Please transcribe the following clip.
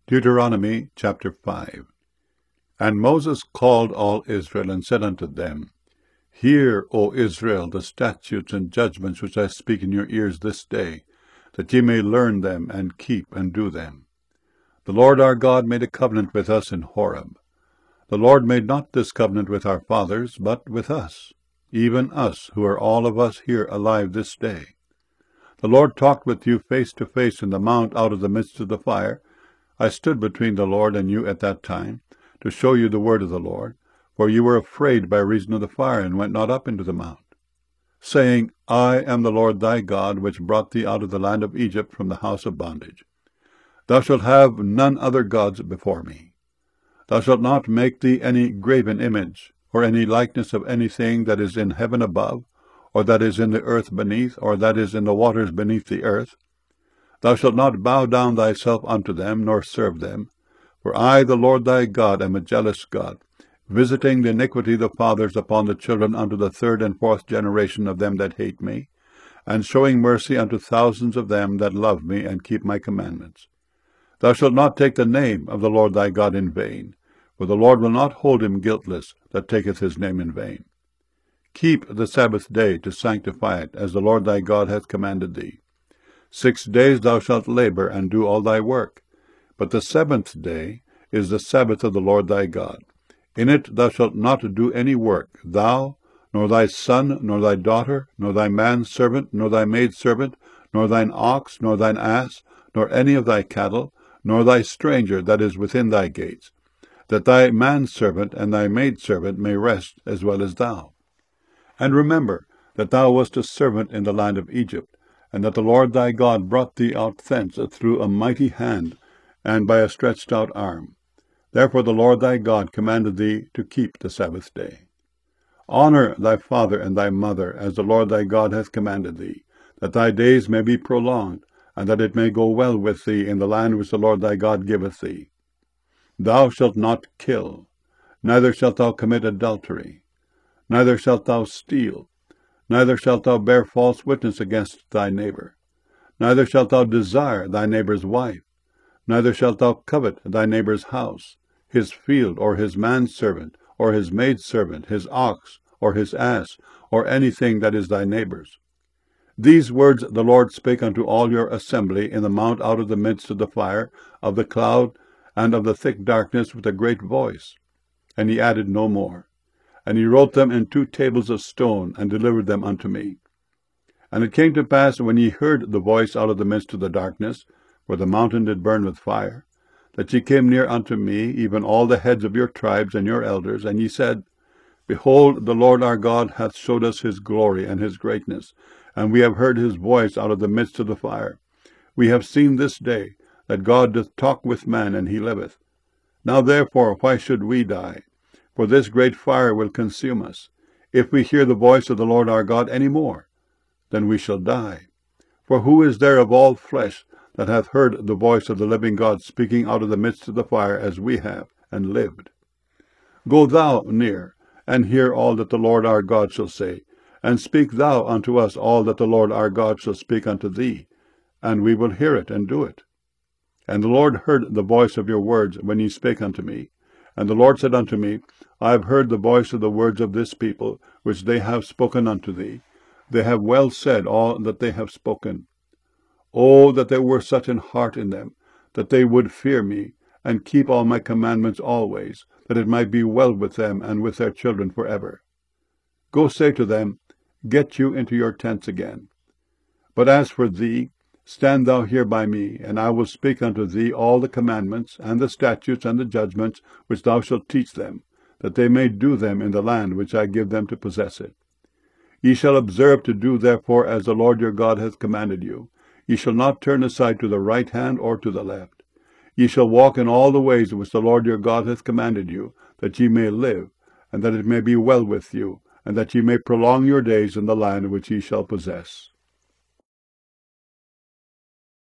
Deuteronomy chapter 5. And Moses called all Israel, and said unto them, Hear, O Israel, the statutes and judgments which I speak in your ears this day, that ye may learn them, and keep and do them. The Lord our God made a covenant with us in Horeb. The Lord made not this covenant with our fathers, but with us, even us, who are all of us here alive this day. The Lord talked with you face to face in the mount out of the midst of the fire. I stood between the Lord and you at that time, to show you the word of the Lord, for you were afraid by reason of the fire, and went not up into the mount, saying, I am the Lord thy God, which brought thee out of the land of Egypt from the house of bondage. Thou shalt have none other gods before me. Thou shalt not make thee any graven image, or any likeness of anything that is in heaven above, or that is in the earth beneath, or that is in the waters beneath the earth. Thou shalt not bow down thyself unto them, nor serve them. For I, the Lord thy God, am a jealous God, visiting the iniquity of the fathers upon the children unto the third and fourth generation of them that hate me, and showing mercy unto thousands of them that love me and keep my commandments. Thou shalt not take the name of the Lord thy God in vain, for the Lord will not hold him guiltless that taketh his name in vain. Keep the Sabbath day to sanctify it, as the Lord thy God hath commanded thee. 6 days thou shalt labor and do all thy work, but the seventh day is the Sabbath of the Lord thy God. In it thou shalt not do any work, thou, nor thy son, nor thy daughter, nor thy manservant, nor thy maidservant, nor thine ox, nor thine ass, nor any of thy cattle, nor thy stranger that is within thy gates, that thy manservant and thy maidservant may rest as well as thou. And remember that thou wast a servant in the land of Egypt, and that the Lord thy God brought thee out thence through a mighty hand, and by a stretched out arm. Therefore the Lord thy God commanded thee to keep the Sabbath day. Honor thy father and thy mother, as the Lord thy God hath commanded thee, that thy days may be prolonged, and that it may go well with thee in the land which the Lord thy God giveth thee. Thou shalt not kill, neither shalt thou commit adultery, neither shalt thou steal, neither shalt thou bear false witness against thy neighbor, neither shalt thou desire thy neighbor's wife, neither shalt thou covet thy neighbor's house, his field, or his manservant, or his maidservant, his ox, or his ass, or anything that is thy neighbor's. These words the Lord spake unto all your assembly in the mount out of the midst of the fire, of the cloud, and of the thick darkness with a great voice. And he added no more. And he wrote them in 2 tables of stone, and delivered them unto me. And it came to pass, when ye heard the voice out of the midst of the darkness, where the mountain did burn with fire, that ye came near unto me, even all the heads of your tribes and your elders, and ye said, Behold, the Lord our God hath showed us his glory and his greatness, and we have heard his voice out of the midst of the fire. We have seen this day that God doth talk with man, and he liveth. Now therefore why should we die? For this great fire will consume us. If we hear the voice of the Lord our God any more, then we shall die. For who is there of all flesh that hath heard the voice of the living God speaking out of the midst of the fire, as we have, and lived? Go thou near, and hear all that the Lord our God shall say, and speak thou unto us all that the Lord our God shall speak unto thee, and we will hear it and do it. And the Lord heard the voice of your words when ye spake unto me. And the Lord said unto me, I have heard the voice of the words of this people, which they have spoken unto thee. They have well said all that they have spoken. Oh, that there were such an heart in them, that they would fear me, and keep all my commandments always, that it might be well with them and with their children forever. Go say to them, Get you into your tents again. But as for thee, stand thou here by me, and I will speak unto thee all the commandments, and the statutes, and the judgments, which thou shalt teach them, that they may do them in the land which I give them to possess it. Ye shall observe to do therefore as the Lord your God hath commanded you. Ye shall not turn aside to the right hand or to the left. Ye shall walk in all the ways which the Lord your God hath commanded you, that ye may live, and that it may be well with you, and that ye may prolong your days in the land which ye shall possess.